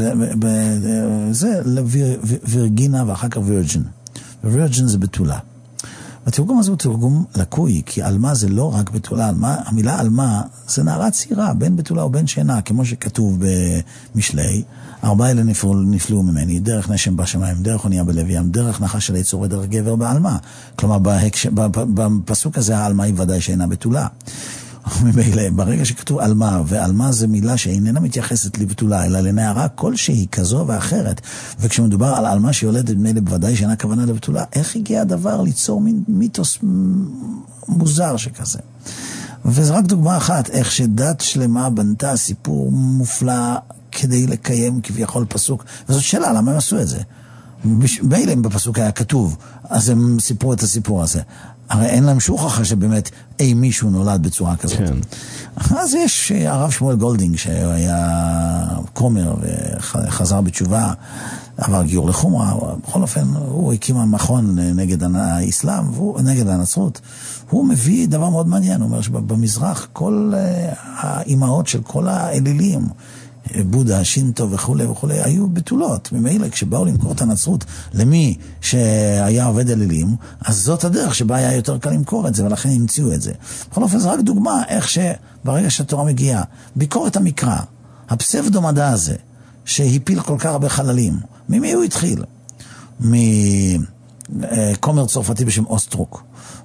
זה וירג'ינה ואחר כך וירג'ין. וירג'ין זה בתולה. התרגום הזה הוא תרגום לקוי, כי אלמה זה לא רק בתולה, המילה אלמה זה נערה צעירה, בין בתולה ובין שינה, כמו שכתוב במשלי, 4 אלה נפלאו ממני, דרך נשם בשמיים, דרך אונייה בלב ים, דרך נחש של היצור ודרך גבר באלמה. כלומר, בפסוק הזה האלמה היא ודאי שאינה בתולה. ברגע שכתוב אלמה, ואלמה זה מילה שאיננה מתייחסת לבתולה, אלא לנערה כלשהי כזו ואחרת, וכשמדובר על אלמה שיולדת מילא בוודאי שאינה כוונה לבתולה, איך הגיע הדבר ליצור מין מיתוס מוזר שכזה? וזו רק דוגמה אחת, איך שדת שלמה בנתה סיפור מופלא כדי לקיים כביכול פסוק, וזאת שאלה, למה הם עשו את זה? מילא בפסוק היה כתוב, אז הם סיפרו את הסיפור הזה. הרי אין להם שום הוכחה שבאמת מישהו נולד בצורה כזאת. כן. אז יש הרב שמואל גולדינג שהיה כומר וחזר בתשובה, עבר גיור לחומרה, בכל אופן הוא הקים מכון נגד האסלאם, נגד הנצרות. הוא מביא דבר מאוד מעניין, הוא אומר שבמזרח כל האימהות של כל האלילים, בודה, שינטו וכו' וכו', היו בתולות. ממילא כשבאו למכור את הנצרות למי שהיה עובד אלילים, אז זאת הדרך שבה היה יותר קל למכור את זה, ולכן המציאו את זה. בכל אופן, זה רק דוגמה איך שברגע שהתורה מגיעה, ביקורת המקרא, הפסבדו-מדע הזה, שהפיל כל כך הרבה חללים, ממי הוא התחיל? מכומר צרפתי בשם אוסטרוק,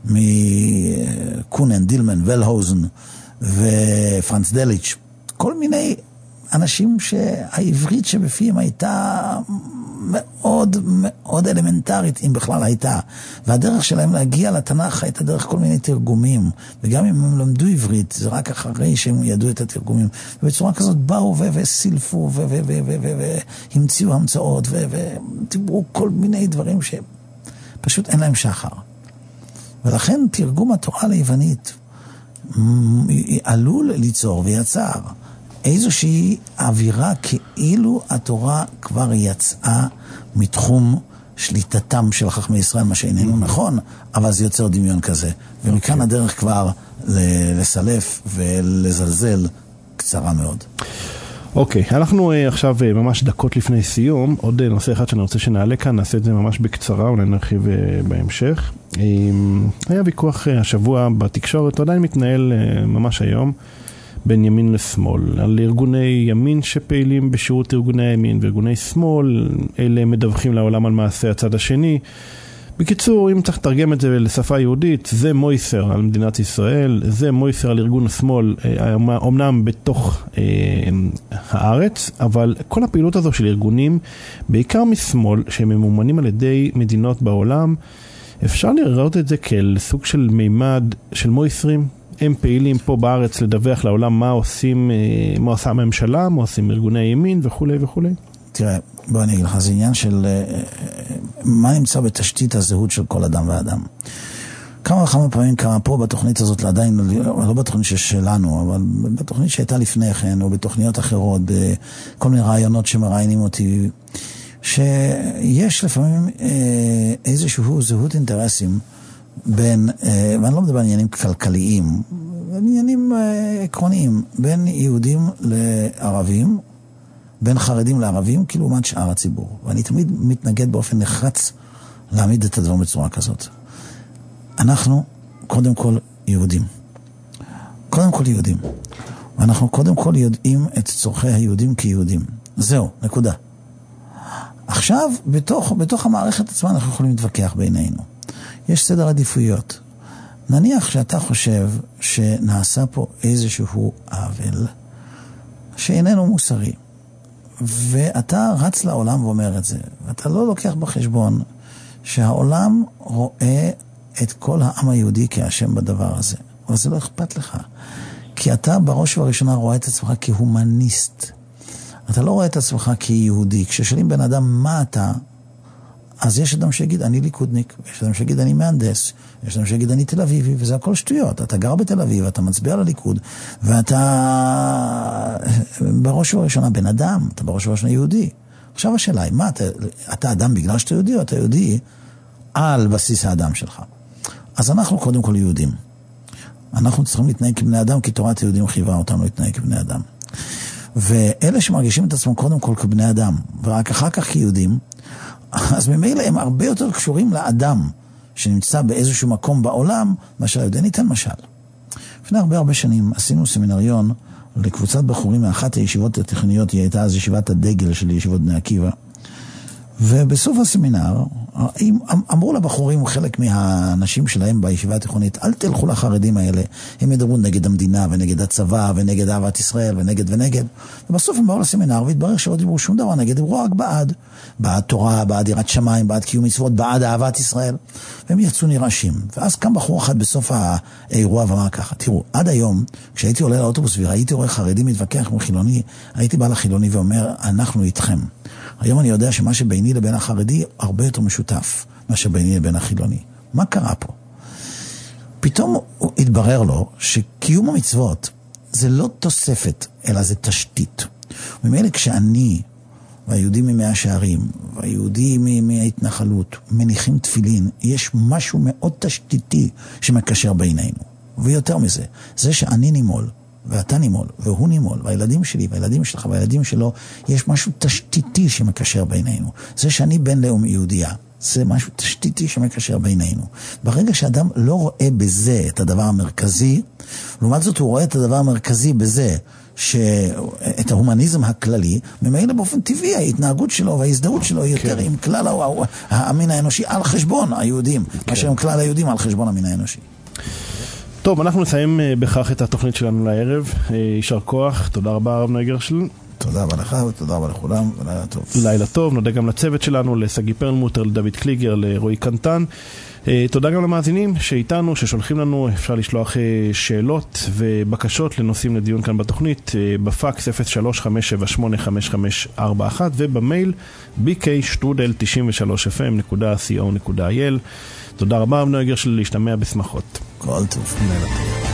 מקונן, דילמן, ולהוזן ופרנץ דליץ', כל מיני אנשים שהעברית שבפיהם הייתה מאוד מאוד אלמנטרית, אם בכלל הייתה. והדרך שלהם להגיע לתנ"ך הייתה דרך כל מיני תרגומים. וגם אם הם למדו עברית, זה רק אחרי שהם ידעו את התרגומים. ובצורה כזאת באו וסילפו והמציאו המצאות ודיברו כל מיני דברים שפשוט אין להם שחר. ולכן תרגום התורה ליוונית עלול ליצור ויצר איזושהי אווירה כאילו התורה כבר יצאה מתחום שליטתם של חכמי ישראל, מה שאיננו נכון, אבל זה יוצר דמיון כזה. ומכאן הדרך כבר לסלף ולזלזל קצרה מאוד. אוקיי, אנחנו עכשיו ממש דקות לפני סיום, עוד נושא אחד שאני רוצה שנעלה כאן, נעשה את זה ממש בקצרה, אולי נרחיב בהמשך. היה ויכוח השבוע בתקשורת, עדיין מתנהל ממש היום, בין ימין לשמאל, על ארגוני ימין שפעילים בשירות ארגוני הימין וארגוני שמאל, אלה מדווחים לעולם על מעשה הצד השני. בקיצור, אם צריך לתרגם את זה לשפה יהודית, זה מויסר על מדינת ישראל, זה מויסר על ארגון השמאל, אומנם בתוך הארץ, אבל כל הפעילות הזו של ארגונים, בעיקר משמאל, שהם ממומנים על ידי מדינות בעולם, אפשר לראות את זה כסוג של מימד של מויסרים, הם פעילים פה בארץ לדווח לעולם מה עושים, מה עושה הממשלה, מה עושים ארגוני הימין וכו' וכו'. תראה, בוא אני אגיד לך, זה עניין של מה נמצא בתשתית הזהות של כל אדם ואדם. כמה וכמה פעמים קרה פה בתוכנית הזאת, עדיין לא בתוכנית שלנו, אבל בתוכנית שהייתה לפני כן, או בתוכניות אחרות, בכל מיני רעיונות שמראיינים אותי, שיש לפעמים איזשהו זהות אינטרסים, בין, ואני לא מדבר על עניינים כלכליים, עניינים עקרוניים, בין יהודים לערבים, בין חרדים לערבים, כאילו לעומת שאר הציבור. ואני תמיד מתנגד באופן נחרץ להעמיד את הדבר בצורה כזאת. אנחנו קודם כל יהודים. קודם כל יהודים. ואנחנו קודם כל יודעים את צורכי היהודים כיהודים. זהו, נקודה. עכשיו, בתוך המערכת עצמה אנחנו יכולים להתווכח בינינו. יש סדר עדיפויות. נניח שאתה חושב שנעשה פה איזשהו עוול שאיננו מוסרי, ואתה רץ לעולם ואומר את זה, ואתה לא לוקח בחשבון שהעולם רואה את כל העם היהודי כאשם בדבר הזה, אבל זה לא אכפת לך, כי אתה בראש ובראשונה רואה את עצמך כהומניסט. אתה לא רואה את עצמך כיהודי. כששואלים בן אדם מה אתה, אז יש אדם שיגיד אני ליכודניק, יש אדם שיגיד אני מהנדס, יש אדם שיגיד אני תל אביבי, וזה הכל שטויות. אתה גר בתל אביב, אתה מצביע לליכוד, ואתה בראש ובראשונה בן אדם, אתה בראש ובראשונה יהודי. עכשיו השאלה היא, מה, אתה אדם בגלל שאתה יהודי, או אתה יהודי על בסיס האדם שלך? אז אנחנו קודם כל יהודים. אנחנו צריכים להתנהג כבני אדם, כי תורת היהודים חייבה אותנו להתנהג כבני אדם. ואלה שמרגישים את עצמם קודם כל כבני אדם, ורק אחר כך כיהודים, אז ממילא הם הרבה יותר קשורים לאדם שנמצא באיזשהו מקום בעולם, מאשר היהודי. ניתן משל. לפני הרבה שנים עשינו סמינריון לקבוצת בחורים מאחת הישיבות הטכניות, היא הייתה אז ישיבת הדגל של ישיבות בני עקיבא, ובסוף הסמינר אמרו לבחורים וחלק מהאנשים שלהם בישיבה התיכונית, אל תלכו לחרדים האלה, הם ידברו נגד המדינה ונגד הצבא ונגד אהבת ישראל ונגד, ובסוף הם באו לסמינר והתברר שלא דיברו שום דבר נגד, דיברו רק בעד תורה, בעד יראת שמיים, בעד קיום מצוות, בעד אהבת ישראל, והם יצאו נרעשים. ואז קם בחור אחד בסוף האירוע ואמר ככה, תראו, עד היום כשהייתי עולה לאוטובוס וראיתי רואה חרדי מתווכח עם חילוני, הייתי בא לחילוני ואומר, אנחנו איתכם. היום אני יודע שמה שביני לבין החרדי הרבה יותר משותף מה שביני לבין החילוני. מה קרה פה? פתאום התברר לו שקיום המצוות זה לא תוספת, אלא זה תשתית. וממילא כשאני והיהודים ממאה שערים והיהודים מההתנחלות מניחים תפילין, יש משהו מאוד תשתיתי שמקשר בינינו. ויותר מזה, זה שאני נימול ואתה נימול, והוא נימול, והילדים שלי, והילדים שלך, והילדים שלו, יש משהו תשתיתי שמקשר בינינו. זה שאני בן לאום יהודייה, זה משהו תשתיתי שמקשר בינינו. ברגע שאדם לא רואה בזה את הדבר המרכזי, לעומת זאת הוא רואה את הדבר המרכזי בזה, את ההומניזם הכללי, ממילא באופן טבעי ההתנהגות שלו וההזדהות שלו היא יותר עם כלל המין האנושי על חשבון היהודים, מאשר עם כלל היהודים על חשבון המין האנושי. טוב, אנחנו נסיים בכך את התוכנית שלנו לערב. יישר כוח, תודה רבה הרב נוי גרשל. תודה רבה לך ותודה רבה לכולם, ולילה טוב. לילה טוב, נודה גם לצוות שלנו, לסגי פרנמוטר, לדוד קליגר, לרועי קנטן. תודה גם למאזינים שאיתנו, ששולחים לנו, אפשר לשלוח שאלות ובקשות לנושאים לדיון כאן בתוכנית, בפקס 03-578-5541 ובמייל bk@93fm.co.il. תודה רבה הרב נוי גרשל, להשתמע בשמחות. כל טוב. לילה טוב.